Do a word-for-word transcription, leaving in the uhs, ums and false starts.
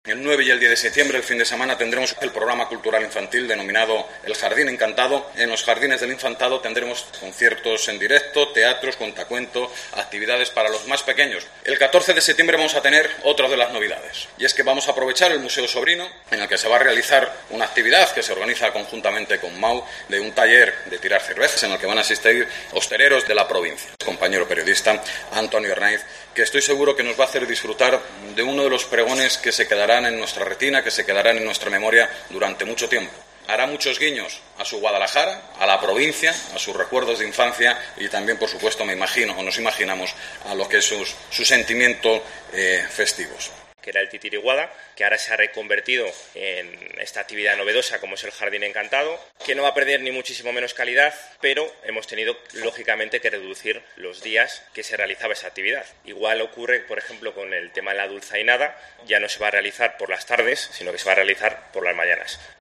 El nueve y el diez de septiembre, el fin de semana, tendremos el programa cultural infantil denominado El Jardín Encantado. En los jardines del Infantado tendremos conciertos en directo, teatros, cuentacuentos, actividades para los más pequeños. El catorce de septiembre vamos a tener otra de las novedades, y es que vamos a aprovechar el Museo Sobrino, en el que se va a realizar una actividad que se organiza conjuntamente con M A U, de un taller de tirar cervezas, en el que van a asistir hosteleros de la provincia. El compañero periodista Antonio Hernández, que estoy seguro que nos va a hacer disfrutar de uno de los pregones que se quedarán en nuestra retina, que se quedarán en nuestra memoria durante mucho tiempo. Hará muchos guiños a su Guadalajara, a la provincia, a sus recuerdos de infancia y también, por supuesto, me imagino o nos imaginamos a lo que es sus, sus sentimientos eh, festivos. Que era el Titiriguada, que ahora se ha reconvertido en esta actividad novedosa como es el Jardín Encantado, que no va a perder ni muchísimo menos calidad, pero hemos tenido, lógicamente, que reducir los días que se realizaba esa actividad. Igual ocurre, por ejemplo, con el tema de la dulzainada, ya no se va a realizar por las tardes, sino que se va a realizar por las mañanas.